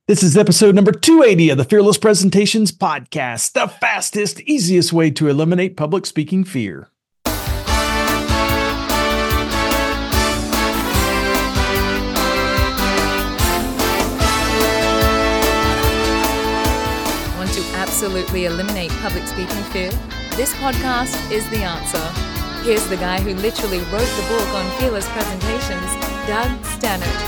This is episode number 280 of the Fearless Presentations Podcast, the fastest, easiest way to eliminate public speaking fear. Want to absolutely eliminate public speaking fear? This podcast is the answer. Here's the guy who literally wrote the book on Fearless Presentations, Doug Stannard.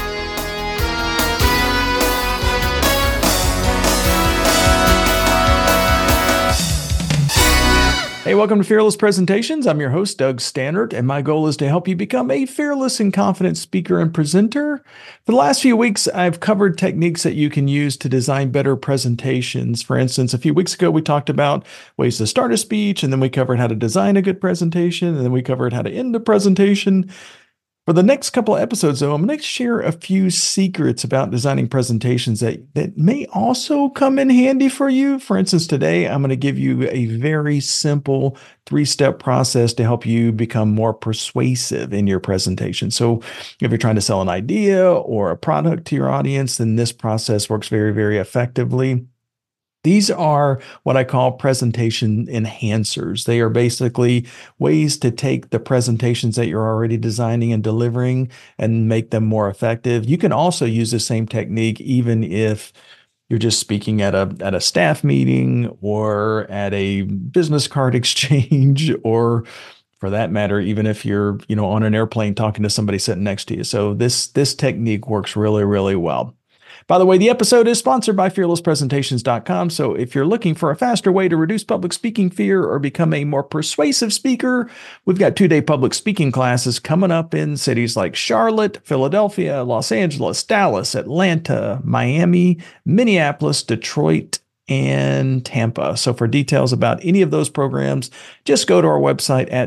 Hey, welcome to Fearless Presentations. I'm your host, Doug Stannard, and my goal is to help you become a fearless and confident speaker and presenter. For the last few weeks, I've covered techniques that you can use to design better presentations. For instance, a few weeks ago, we talked about ways to start a speech, and then we covered how to design a good presentation, and then we covered how to end a presentation. For the next couple of episodes, though, I'm going to share a few secrets about designing presentations that may also come in handy for you. For instance, today, I'm going to give you a very simple 3-step process to help you become more persuasive in your presentation. So if you're trying to sell an idea or a product to your audience, then this process works very, very effectively. These are what I call presentation enhancers. They are basically ways to take the presentations that you're already designing and delivering and make them more effective. You can also use the same technique even if you're just speaking at a staff meeting or at a business card exchange, or for that matter, even if you're, on an airplane talking to somebody sitting next to you. So this technique works really, really well. By the way, the episode is sponsored by fearlesspresentations.com. So if you're looking for a faster way to reduce public speaking fear or become a more persuasive speaker, we've got 2-day public speaking classes coming up in cities like Charlotte, Philadelphia, Los Angeles, Dallas, Atlanta, Miami, Minneapolis, Detroit, and Tampa. So for details about any of those programs, just go to our website at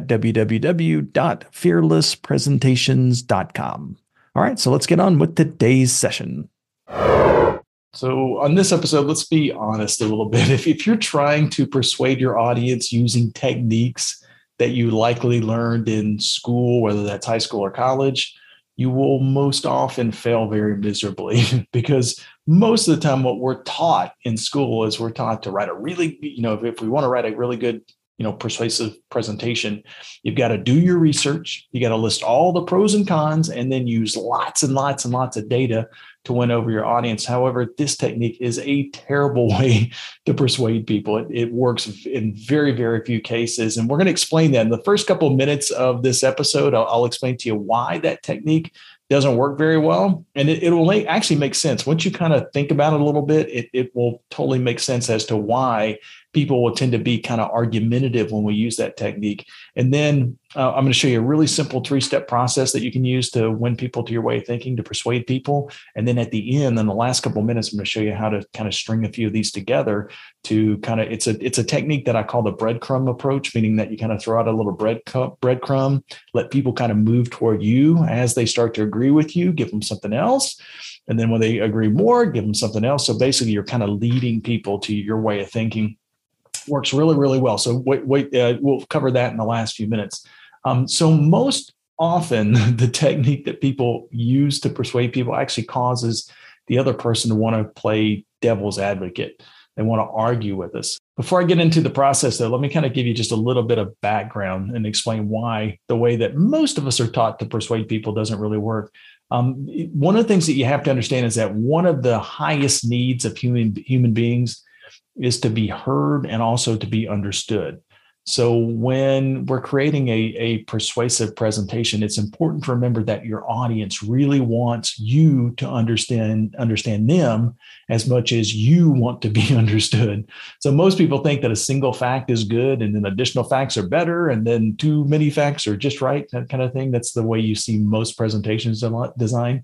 www.fearlesspresentations.com. All right, so let's get on with today's session. So on this episode, let's be honest a little bit. If you're trying to persuade your audience using techniques that you likely learned in school, whether that's high school or college, you will most often fail very miserably because most of the time what we're taught in school is we're taught to write a really, if we want to write a really good persuasive presentation, you've got to do your research. You got to list all the pros and cons and then use lots and lots and lots of data to win over your audience. However, this technique is a terrible way to persuade people. It works in very, very few cases. And we're going to explain that in the first couple of minutes of this episode. I'll explain to you why that technique doesn't work very well. And it will actually make sense. Once you kind of think about it a little bit, it will totally make sense as to why people will tend to be kind of argumentative when we use that technique. And then I'm going to show you a really simple 3-step process that you can use to win people to your way of thinking, to persuade people. And then at the end, in the last couple of minutes, I'm going to show you how to kind of string a few of these together to kind of, it's a technique that I call the breadcrumb approach, meaning that you kind of throw out a little breadcrumb, let people kind of move toward you. As they start to agree with you, give them something else. And then when they agree more, give them something else. So basically, you're kind of leading people to your way of thinking. Works really, really well. So we'll cover that in the last few minutes. So most often, the technique that people use to persuade people actually causes the other person to want to play devil's advocate. They want to argue with us. Before I get into the process, though, let me kind of give you just a little bit of background and explain why the way that most of us are taught to persuade people doesn't really work. One of the things that you have to understand is that one of the highest needs of human beings is to be heard and also to be understood. So when we're creating a persuasive presentation, it's important to remember that your audience really wants you to understand them as much as you want to be understood. So most people think that a single fact is good and then additional facts are better and then too many facts are just right, that kind of thing. That's the way you see most presentations designed.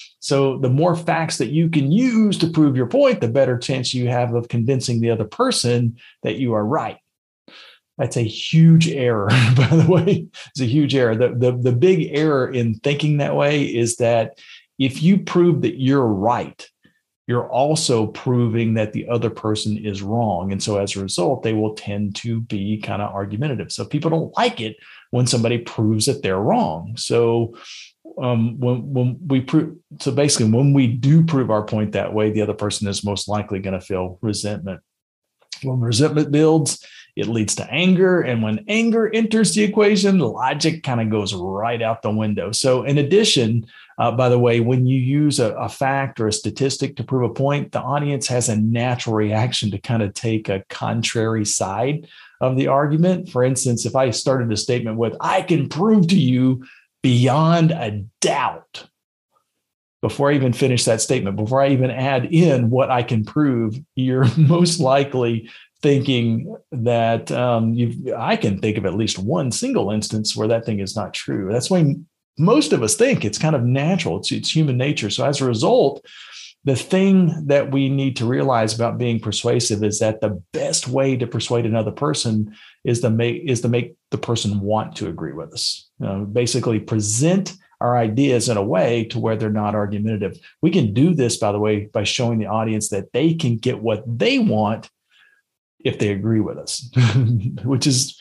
So the more facts that you can use to prove your point, the better chance you have of convincing the other person that you are right. That's a huge error, by the way. It's a huge error. The big error in thinking that way is that if you prove that you're right, you're also proving that the other person is wrong. And so as a result, they will tend to be kind of argumentative. So people don't like it when somebody proves that they're wrong. So when we prove, so basically when we do prove our point that way, the other person is most likely going to feel resentment. When resentment builds, it leads to anger. And when anger enters the equation, logic kind of goes right out the window. So in addition, by the way, when you use a fact or a statistic to prove a point, the audience has a natural reaction to kind of take a contrary side of the argument. For instance, if I started a statement with, I can prove to you beyond a doubt, before I even finish that statement, before I even add in what I can prove, you're most likely thinking that I can think of at least one single instance where that thing is not true. That's why most of us think it's kind of natural. It's human nature. So as a result, the thing that we need to realize about being persuasive is that the best way to persuade another person is to make the person want to agree with us. Basically present our ideas in a way to where they're not argumentative. We can do this, by the way, by showing the audience that they can get what they want if they agree with us, which is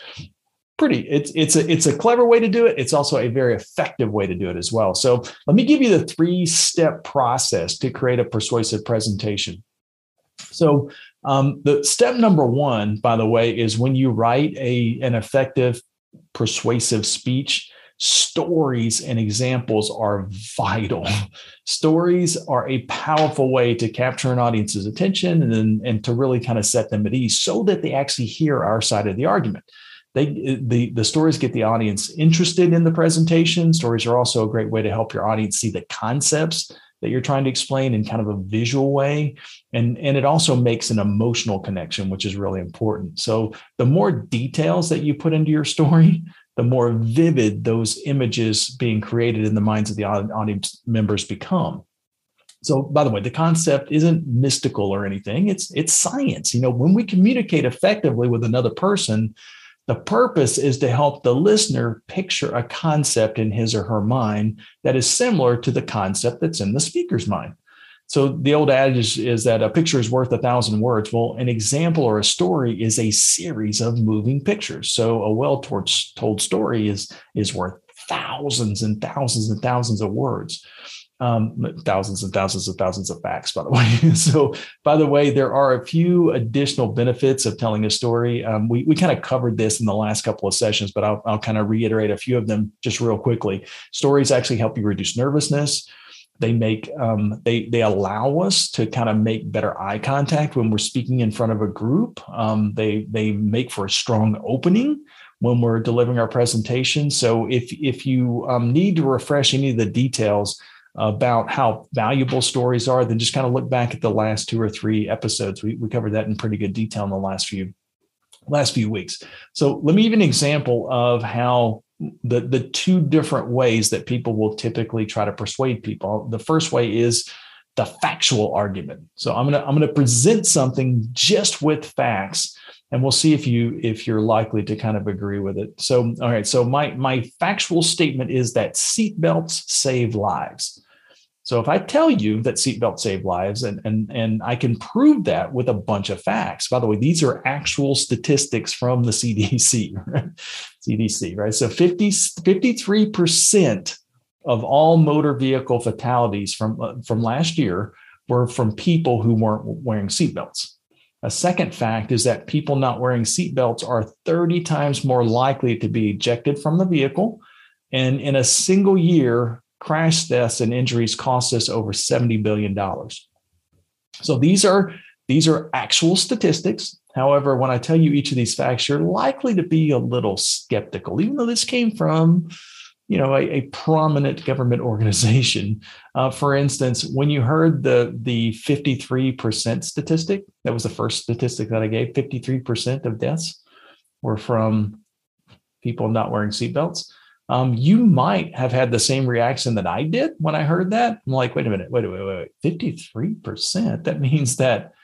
it's a clever way to do it. It's also a very effective way to do it as well. So let me give you the 3-step process to create a persuasive presentation. So the step number 1, by the way, is when you write an effective persuasive speech, stories and examples are vital. Stories are a powerful way to capture an audience's attention and to really kind of set them at ease so that they actually hear our side of the argument. The stories get the audience interested in the presentation. Stories are also a great way to help your audience see the concepts that you're trying to explain in kind of a visual way. And it also makes an emotional connection, which is really important. So the more details that you put into your story, the more vivid those images being created in the minds of the audience members become. So, by the way, the concept isn't mystical or anything. It's science. When we communicate effectively with another person, the purpose is to help the listener picture a concept in his or her mind that is similar to the concept that's in the speaker's mind. So the old adage is that a picture is worth 1,000 words. Well, an example or a story is a series of moving pictures. So a well-told story is worth thousands and thousands and thousands of words. Thousands and thousands and thousands of facts, by the way. So, by the way, there are a few additional benefits of telling a story. We kind of covered this in the last couple of sessions, but I'll kind of reiterate a few of them just real quickly. Stories actually help you reduce nervousness. They they allow us to kind of make better eye contact when we're speaking in front of a group. They make for a strong opening when we're delivering our presentation. So if you need to refresh any of the details about how valuable stories are, then just kind of look back at the last 2 or 3 episodes. We covered that in pretty good detail in the last few weeks. So let me give an example of how the 2 different ways that people will typically try to persuade people. The first way is the factual argument. So I'm going to present something just with facts, and we'll see if you're likely to kind of agree with it. So, all right. So my factual statement is that seatbelts save lives. So if I tell you that seatbelts save lives and I can prove that with a bunch of facts, by the way, these are actual statistics from the CDC, right? CDC, right? So 53% of all motor vehicle fatalities from last year were from people who weren't wearing seatbelts. A second fact is that people not wearing seatbelts are 30 times more likely to be ejected from the vehicle. And in a single year, crash deaths and injuries cost us over $70 billion. So these are actual statistics. However, when I tell you each of these facts, you're likely to be a little skeptical, even though this came from a prominent government organization. For instance, when you heard the 53% statistic, that was the first statistic that I gave, 53% of deaths were from people not wearing seatbelts. You might have had the same reaction that I did when I heard that. I'm like, wait a minute, wait, 53%? That means that,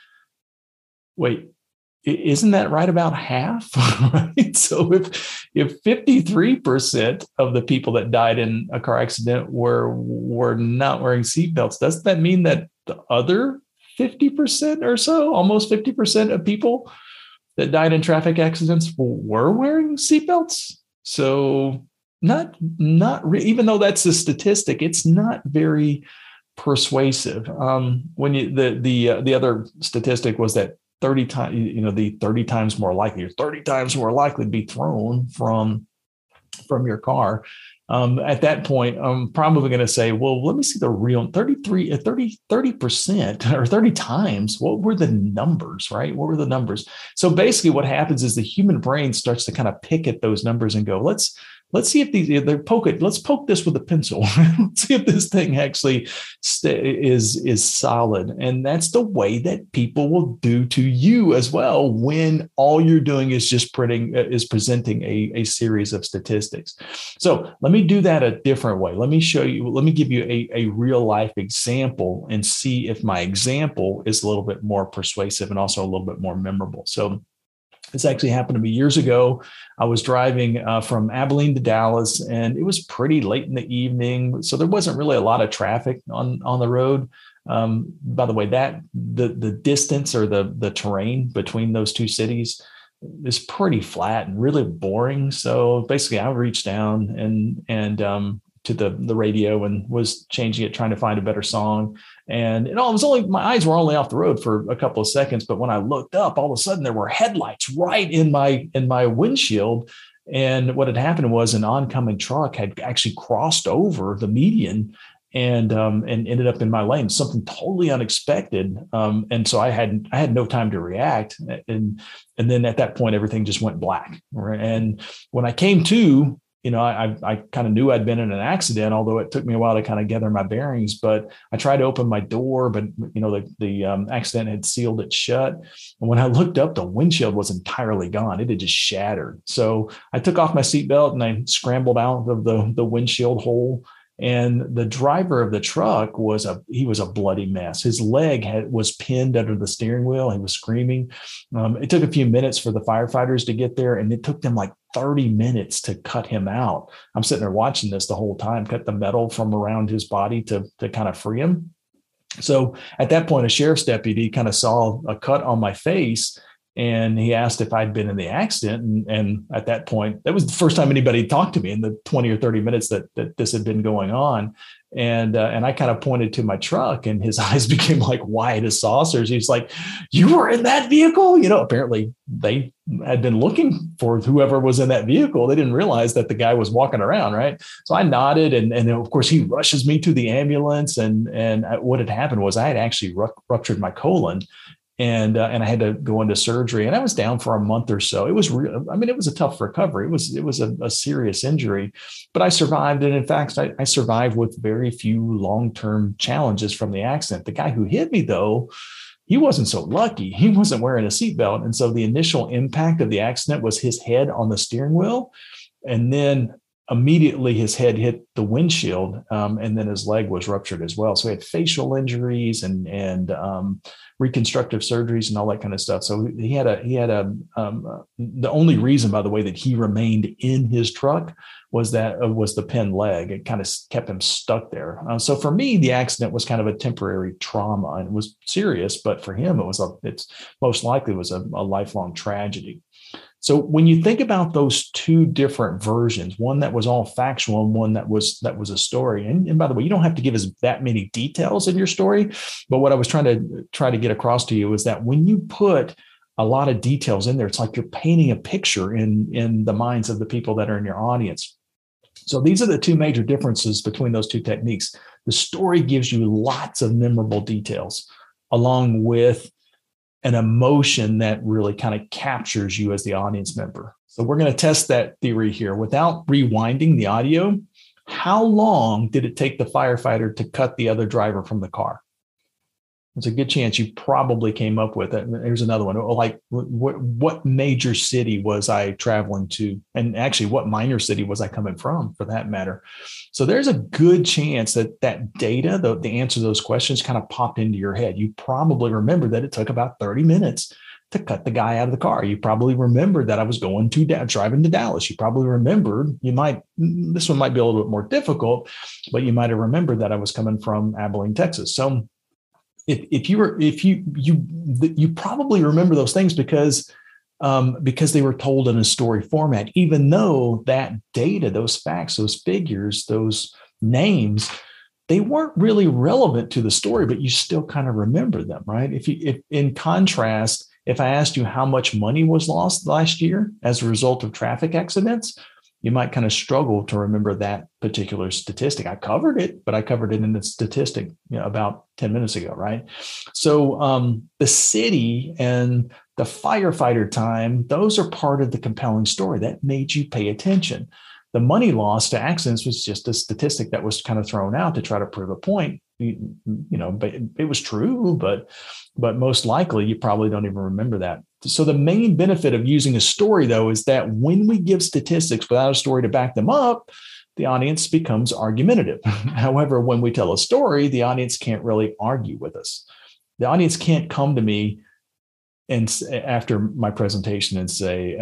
isn't that right about half? Right? So if 53% of the people that died in a car accident were not wearing seatbelts, doesn't that mean that the other 50% or so, almost 50% of people that died in traffic accidents were wearing seatbelts? So Even though that's a statistic, it's not very persuasive. When you the other statistic was that 30 times, the 30 times more likely, or 30 times more likely to be thrown from your car. At that point, I'm probably going to say, well, let me see the real 30% or 30 times. What were the numbers, right? What were the numbers? So basically what happens is the human brain starts to kind of pick at those numbers and go, let's see if let's poke this with a pencil. Let's see if this thing actually is solid. And that's the way that people will do to you as well when all you're doing is just presenting a series of statistics. So let me do that a different way. Let me give you a real life example and see if my example is a little bit more persuasive and also a little bit more memorable. So this actually happened to me years ago. I was driving from Abilene to Dallas, and it was pretty late in the evening, so there wasn't really a lot of traffic on the road. By the way, that the distance or the terrain between those two cities is pretty flat and really boring. So basically, I reached down and to the radio and was changing it, trying to find a better song. And it was only, my eyes were only off the road for a couple of seconds. But when I looked up, all of a sudden there were headlights right in my windshield. And what had happened was an oncoming truck had actually crossed over the median and ended up in my lane, something totally unexpected. And so I had no time to react. And then at that point, everything just went black. Right? And when I came to, I kind of knew I'd been in an accident, although it took me a while to kind of gather my bearings. But I tried to open my door, but the accident had sealed it shut. And when I looked up, the windshield was entirely gone. It had just shattered. So I took off my seatbelt and I scrambled out of the windshield hole. And the driver of the truck was a bloody mess. His leg was pinned under the steering wheel. He was screaming. It took a few minutes for the firefighters to get there, and it took them like 30 minutes to cut him out. I'm sitting there watching this the whole time, cut the metal from around his body to kind of free him. So at that point, a sheriff's deputy kind of saw a cut on my face, and he asked if I'd been in the accident. And at that point, that was the first time anybody talked to me in the 20 or 30 minutes that this had been going on. And I kind of pointed to my truck, and his eyes became like wide as saucers. He's like, "You were in that vehicle?" Apparently they had been looking for whoever was in that vehicle. They didn't realize that the guy was walking around, right? So I nodded, and of course he rushes me to the ambulance. And what had happened was I had actually ruptured my colon. And I had to go into surgery, and I was down for a month or so. It was real. I mean, it was a tough recovery. It was a serious injury, but I survived. And in fact, I survived with very few long-term challenges from the accident. The guy who hit me, though, he wasn't so lucky. He wasn't wearing a seatbelt. And so the initial impact of the accident was his head on the steering wheel. And then immediately his head hit the windshield, and then his leg was ruptured as well. So he had facial injuries and reconstructive surgeries and all that kind of stuff. So he had the only reason, by the way, that he remained in his truck was the pinned leg. It kind of kept him stuck there. So for me, the accident was kind of a temporary trauma, and it was serious, but for him, it's most likely was a lifelong tragedy. So when you think about those two different versions, one that was all factual and one that was a story, and by the way, you don't have to give us that many details in your story, but what I was trying to get across to you is that when you put a lot of details in there, it's like you're painting a picture in the minds of the people that are in your audience. So these are the two major differences between those two techniques. The story gives you lots of memorable details, along with an emotion that really kind of captures you as the audience member. So we're going to test that theory here. Without rewinding the audio, how long did it take the firefighter to cut the other driver from the car? There's a good chance you probably came up with it. Here's another one. Like, what major city was I traveling to? And actually, what minor city was I coming from, for that matter? So there's a good chance that data, the answer to those questions kind of popped into your head. You probably remember that it took about 30 minutes to cut the guy out of the car. You probably remembered that I was driving to Dallas. You probably remembered, this one might be a little bit more difficult, but you might have remembered that I was coming from Abilene, Texas. So you probably remember those things because because they were told in a story format, even though that data, those facts, those figures, those names, they weren't really relevant to the story, but you still kind of remember them, right? If in contrast, if I asked you how much money was lost last year as a result of traffic accidents, you might kind of struggle to remember that particular statistic. I covered it, but I covered it in the statistic about 10 minutes ago, right? So the city and the firefighter time, those are part of the compelling story that made you pay attention. The money lost to accidents was just a statistic that was kind of thrown out to try to prove a point. But it was true, but most likely you probably don't even remember that. So the main benefit of using a story, though, is that when we give statistics without a story to back them up, the audience becomes argumentative. However, when we tell a story, the audience can't really argue with us. The audience can't come to me and after my presentation and say,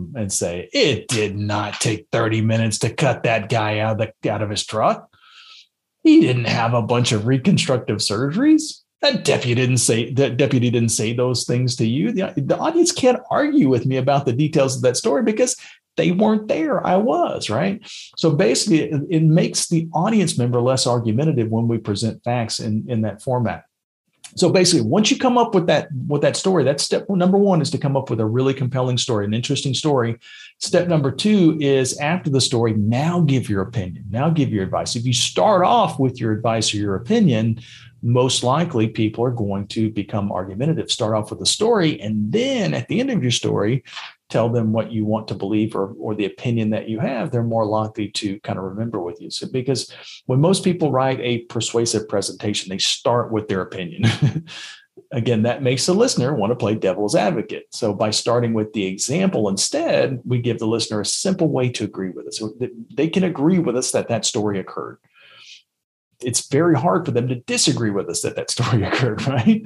it did not take 30 minutes to cut that guy out of his truck. He didn't have a bunch of reconstructive surgeries. That deputy didn't say those things to you. The audience can't argue with me about the details of that story because they weren't there. I was, right? So basically, it makes the audience member less argumentative when we present facts in that format. So basically, once you come up with that story, that's step number one, is to come up with a really compelling story, an interesting story. Step number two is, after the story, now give your opinion, now give your advice. If you start off with your advice or your opinion, most likely people are going to become argumentative. Start off with a story, and then at the end of your story, tell them what you want to believe or the opinion that you have. They're more likely to kind of remember with you. So, because when most people write a persuasive presentation, they start with their opinion. Again, that makes the listener want to play devil's advocate. So by starting with the example instead, we give the listener a simple way to agree with us. So they can agree with us that story occurred. It's very hard for them to disagree with us that story occurred, right?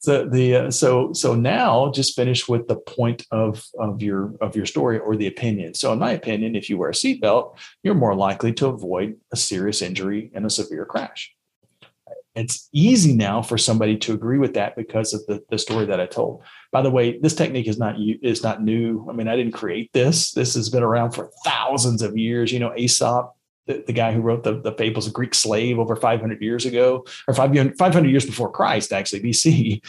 So now just finish with the point of your story or the opinion. So in my opinion, if you wear a seatbelt, you're more likely to avoid a serious injury and a severe crash. It's easy now for somebody to agree with that because of the story that I told. By the way, this technique is not new. I mean, I didn't create this. This has been around for thousands of years. Aesop, the guy who wrote the fables, a Greek slave over 500 years ago, or 500 years before Christ, actually, BC.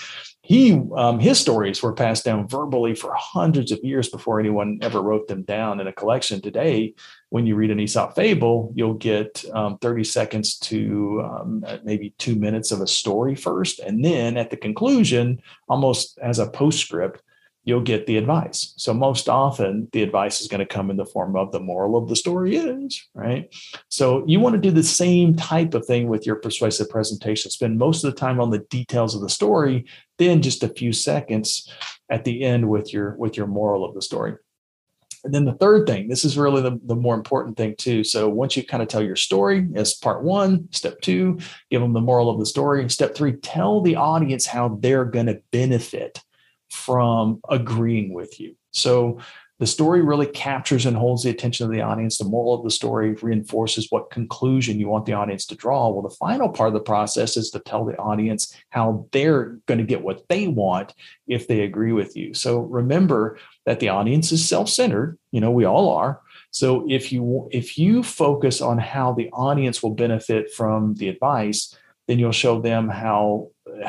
His stories were passed down verbally for hundreds of years before anyone ever wrote them down in a collection. Today, when you read an Aesop fable, you'll get 30 seconds to maybe 2 minutes of a story first. And then at the conclusion, almost as a postscript, you'll get the advice. So most often the advice is going to come in the form of the moral of the story is, right? So you want to do the same type of thing with your persuasive presentation. Spend most of the time on the details of the story, then just a few seconds at the end with your moral of the story. And then the third thing, this is really the more important thing too. So once you kind of tell your story as part one, step two, give them the moral of the story. Step three, tell the audience how they're going to benefit from agreeing with you. So the story really captures and holds the attention of the audience. The moral of the story reinforces what conclusion you want the audience to draw. Well, the final part of the process is to tell the audience how they're going to get what they want if they agree with you. So remember that the audience is self-centered. We all are. So if you focus on how the audience will benefit from the advice, then you'll show them how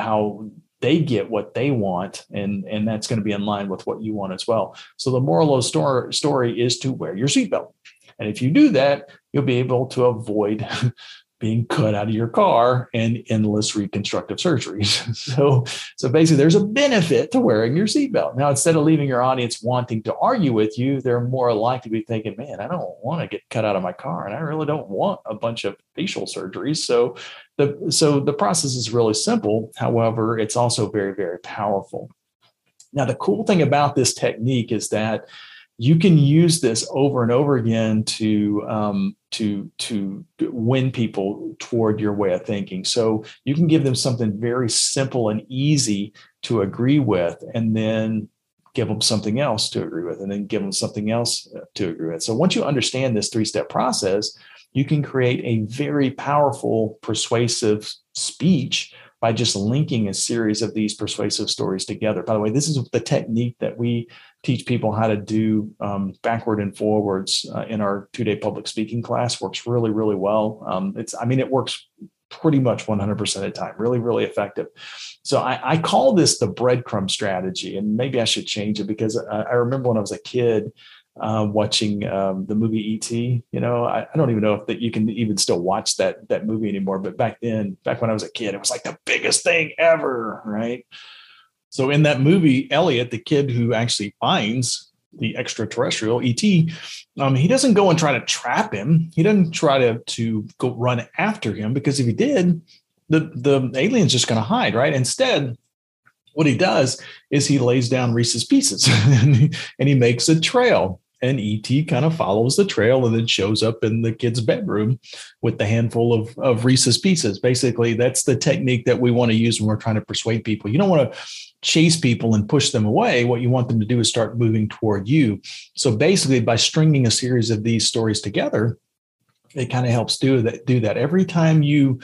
they get what they want, and that's going to be in line with what you want as well. So the moral of the story is to wear your seatbelt. And if you do that, you'll be able to avoid being cut out of your car and endless reconstructive surgeries. So basically, there's a benefit to wearing your seatbelt. Now, instead of leaving your audience wanting to argue with you, they're more likely to be thinking, man, I don't want to get cut out of my car, and I really don't want a bunch of facial surgeries. So the process is really simple. However, it's also very, very powerful. Now, the cool thing about this technique is that you can use this over and over again to win people toward your way of thinking. So you can give them something very simple and easy to agree with, and then give them something else to agree with, and then give them something else to agree with. So once you understand this 3-step process, you can create a very powerful, persuasive speech by just linking a series of these persuasive stories together. By the way, this is the technique that we teach people how to do backward and forwards in our 2-day public speaking class. Works really, really well. It works pretty much 100% of the time. Really, really effective. So I call this the breadcrumb strategy, and maybe I should change it because I remember when I was a kid watching the movie E.T. I don't even know if you can even still watch that movie anymore. But back when I was a kid, it was like the biggest thing ever, right? So in that movie, Elliot, the kid who actually finds the extraterrestrial E.T., he doesn't go and try to trap him. He doesn't try to go run after him, because if he did, the alien's just going to hide, right? Instead, what he does is he lays down Reese's Pieces and he makes a trail. And E.T. kind of follows the trail and then shows up in the kid's bedroom with the handful of Reese's Pieces. Basically, that's the technique that we want to use when we're trying to persuade people. You don't want to chase people and push them away. What you want them to do is start moving toward you. So basically, by stringing a series of these stories together, it kind of helps do that. Every time you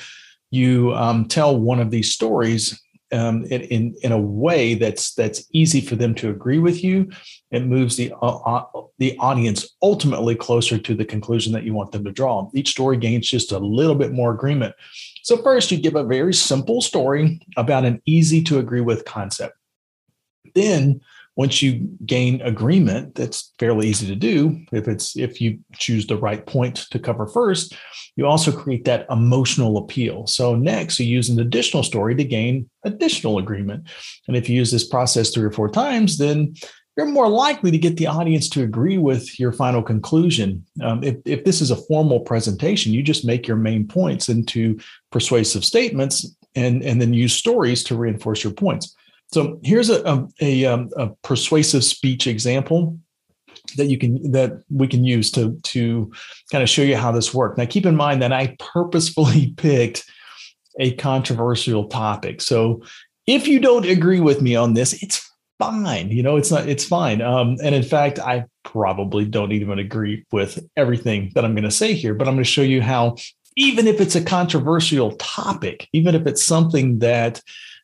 tell one of these stories, in a way that's easy for them to agree with you, it moves the audience ultimately closer to the conclusion that you want them to draw. Each story gains just a little bit more agreement. So first, you give a very simple story about an easy to agree with concept. Then, once you gain agreement, that's fairly easy to do if you choose the right point to cover first, you also create that emotional appeal. So next, you use an additional story to gain additional agreement. And if you use this process 3 or 4 times, then you're more likely to get the audience to agree with your final conclusion. If this is a formal presentation, you just make your main points into persuasive statements and then use stories to reinforce your points. So here's a persuasive speech example that we can use to kind of show you how this works. Now, keep in mind that I purposefully picked a controversial topic. So if you don't agree with me on this, it's fine. It's fine. And in fact, I probably don't even agree with everything that I'm going to say here, but I'm going to show you how, even if it's a controversial topic, even if it's something that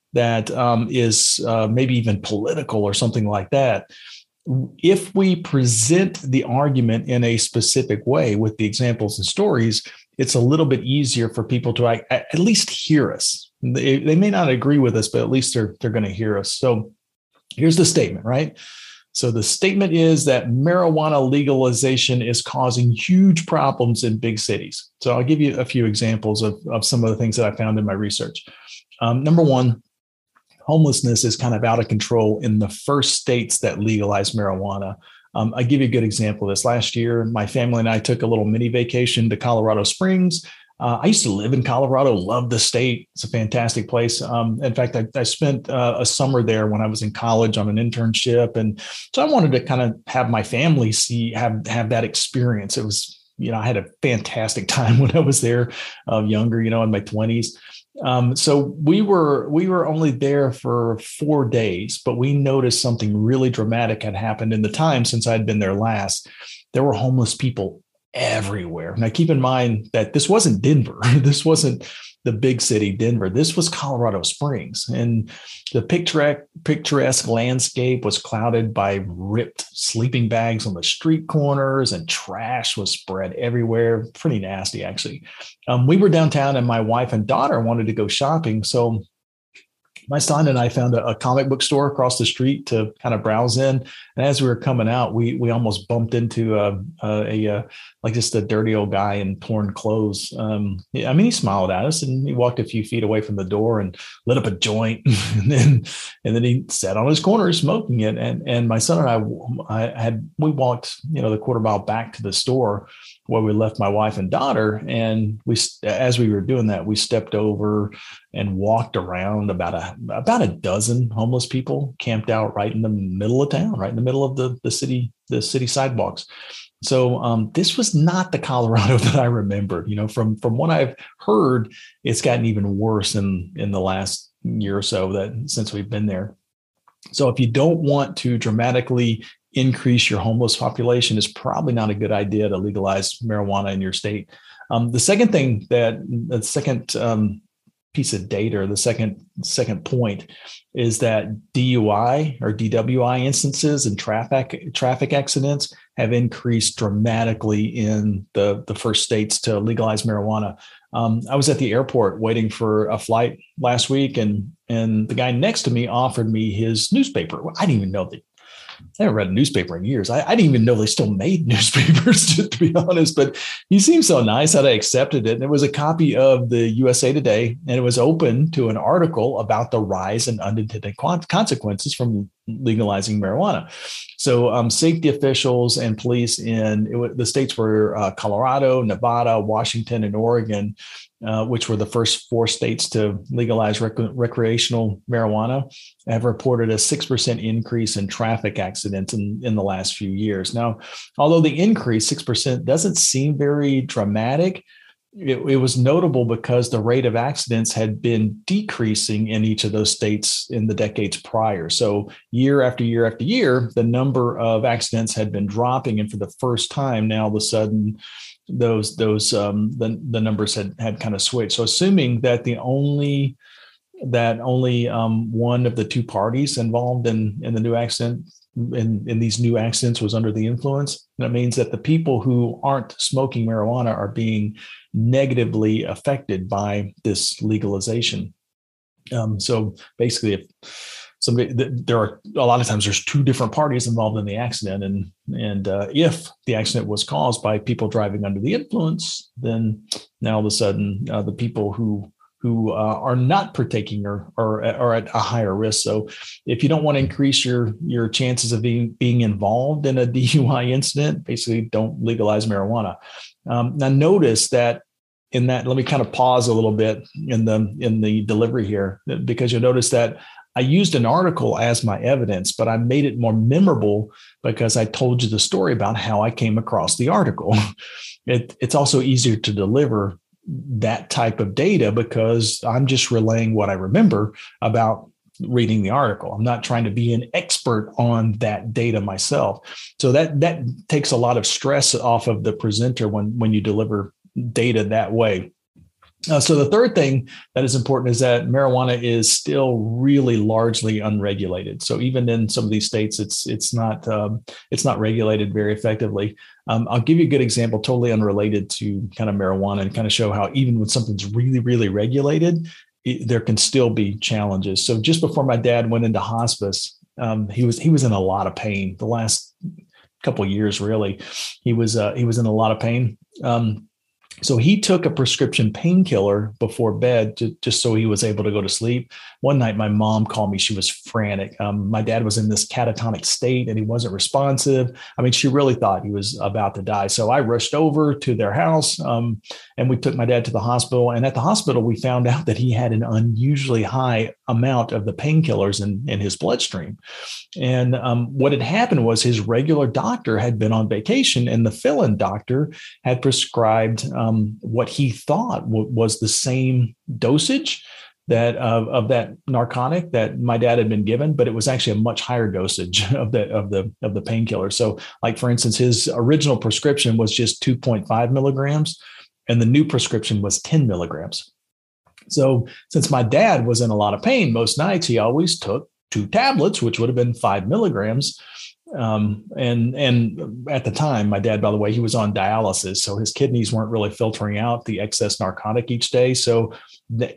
is maybe even political or something like that, if we present the argument in a specific way with the examples and stories, it's a little bit easier for people to at least hear us. They may not agree with us, but at least they're going to hear us. So here's the statement, right? So the statement is that marijuana legalization is causing huge problems in big cities. So I'll give you a few examples of some of the things that I found in my research. Number one, homelessness is kind of out of control in the first states that legalize marijuana. I'll give you a good example of this. Last year, my family and I took a little mini vacation to Colorado Springs. I used to live in Colorado, love the state. It's a fantastic place. In fact, I spent a summer there when I was in college on an internship. And so I wanted to kind of have my family have that experience. It was, I had a fantastic time when I was there, younger, in my 20s. So we were only there for 4 days, but we noticed something really dramatic had happened in the time since I'd been there last. There were homeless people everywhere. Now, keep in mind that this wasn't Denver. This wasn't the big city, Denver. This was Colorado Springs. And the picturesque landscape was clouded by ripped sleeping bags on the street corners, and trash was spread everywhere. Pretty nasty, actually. We were downtown, and my wife and daughter wanted to go shopping. So my son and I found a comic book store across the street to kind of browse in. And as we were coming out, we almost bumped into just a dirty old guy in torn clothes. He smiled at us, and he walked a few feet away from the door and lit up a joint, and then he sat on his corner smoking it. And my son and we walked the quarter mile back to the store where we left my wife and daughter. And as we were doing that, we stepped over and walked around about a dozen homeless people camped out right in the middle of town, right in the middle of the city sidewalks. So this was not the Colorado that I remembered. From what I've heard, it's gotten even worse in the last year or so since we've been there. So if you don't want to dramatically increase your homeless population, it's probably not a good idea to legalize marijuana in your state. The second piece of data, or the second point, is that DUI or DWI instances and traffic accidents have increased dramatically in the first states to legalize marijuana. I was at the airport waiting for a flight last week, and the guy next to me offered me his newspaper. I didn't even know that. I haven't read a newspaper in years. I didn't even know they still made newspapers, to be honest, but he seemed so nice that I accepted it. And it was a copy of the USA Today, and it was open to an article about the rise in unintended consequences from legalizing marijuana. So safety officials and police the states were Colorado, Nevada, Washington, and Oregon, which were the first 4 states to legalize recreational marijuana, have reported a 6% increase in traffic accidents in the last few years. Now, although the increase, 6%, doesn't seem very dramatic, it was notable because the rate of accidents had been decreasing in each of those states in the decades prior. So year after year after year, the number of accidents had been dropping. And for the first time, now all of a sudden, the numbers had kind of switched. So assuming that only one of the 2 parties involved in the new accident in these new accidents was under the influence, that means that the people who aren't smoking marijuana are being negatively affected by this legalization. So basically, if there are a lot of times there's 2 different parties involved in the accident, and if the accident was caused by people driving under the influence, then now all of a sudden the people who are not partaking are at a higher risk. So if you don't want to increase your chances of being involved in a DUI incident, basically don't legalize marijuana. Now notice that let me kind of pause a little bit in the delivery here, because you'll notice that I used an article as my evidence, but I made it more memorable because I told you the story about how I came across the article. It's also easier to deliver that type of data because I'm just relaying what I remember about reading the article. I'm not trying to be an expert on that data myself. So that takes a lot of stress off of the presenter when you deliver data that way. So the third thing that is important is that marijuana is still really largely unregulated. So even in some of these states, it's not regulated very effectively. I'll give you a good example, totally unrelated to kind of marijuana, and kind of show how even when something's really, really regulated, there can still be challenges. So just before my dad went into hospice, he was in a lot of pain. The last couple of years, really, he was in a lot of pain. So he took a prescription painkiller before bed just so he was able to go to sleep. One night, my mom called me. She was frantic. My dad was in this catatonic state and he wasn't responsive. I mean, she really thought he was about to die. So I rushed over to their house and we took my dad to the hospital. And at the hospital, we found out that he had an unusually high amount of the painkillers in his bloodstream. And what had happened was his regular doctor had been on vacation, and the fill-in doctor had prescribed what he thought was the same dosage that of that narcotic that my dad had been given, but it was actually a much higher dosage of the painkiller. So, like for instance, his original prescription was just 2.5 milligrams, and the new prescription was 10 milligrams. So, since my dad was in a lot of pain most nights, he always took 2 tablets, which would have been 5 milligrams. And at the time, my dad, by the way, he was on dialysis, so his kidneys weren't really filtering out the excess narcotic each day. So the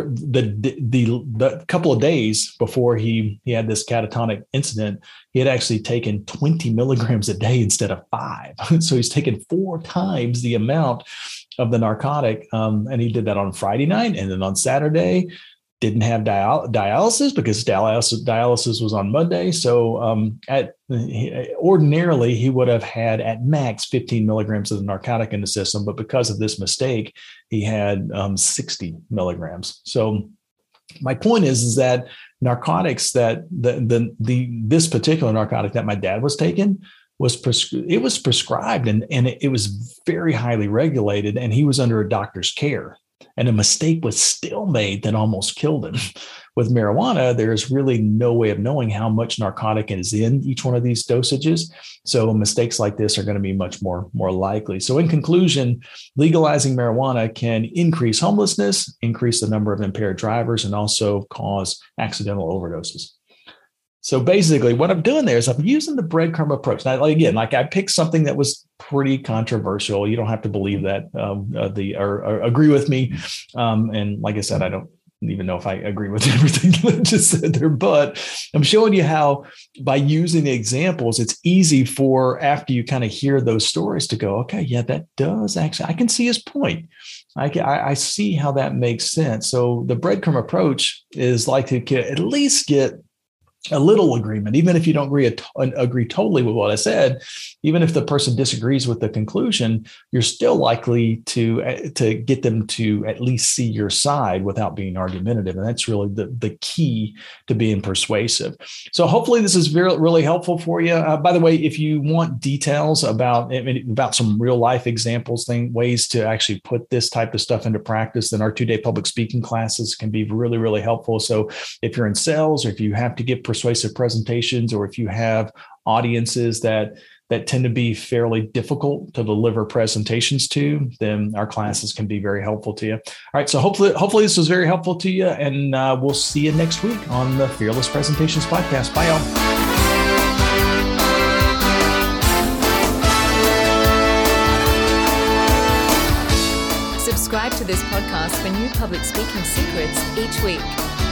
couple of days before he had this catatonic incident, he had actually taken 20 milligrams a day instead of 5. So he's taken 4 times the amount of the narcotic. And he did that on Friday night, and then on Saturday, didn't have dialysis because dialysis was on Monday. So ordinarily, he would have had at max 15 milligrams of the narcotic in the system. But because of this mistake, he had 60 milligrams. So my point is that narcotics, that this particular narcotic that my dad was taking, was prescribed and it was very highly regulated, and he was under a doctor's care. and a mistake was still made that almost killed him. With marijuana, there's really no way of knowing how much narcotic is in each one of these dosages. So mistakes like this are going to be much more likely. So in conclusion, legalizing marijuana can increase homelessness, increase the number of impaired drivers, and also cause accidental overdoses. So basically what I'm doing there is I'm using the breadcrumb approach. Now, again, I picked something that was pretty controversial. You don't have to believe that or agree with me. And like I said, I don't even know if I agree with everything that I just said there, but I'm showing you how by using the examples, it's easy for after you kind of hear those stories to go, okay, yeah, that does actually, I can see his point. I see how that makes sense. So the breadcrumb approach is like to at least get a little agreement, even if you don't agree totally with what I said. Even if the person disagrees with the conclusion, you're still likely to get them to at least see your side without being argumentative. And that's really the key to being persuasive. So hopefully this is really helpful for you. By the way, if you want details about some real life examples, ways to actually put this type of stuff into practice, then our 2-day public speaking classes can be really, really helpful. So if you're in sales, or if you have to give persuasive presentations, or if you have audiences that tend to be fairly difficult to deliver presentations to, then our classes can be very helpful to you. All right, so hopefully this was very helpful to you, and we'll see you next week on the Fearless Presentations podcast. Bye, y'all. Subscribe to this podcast for new public speaking secrets each week.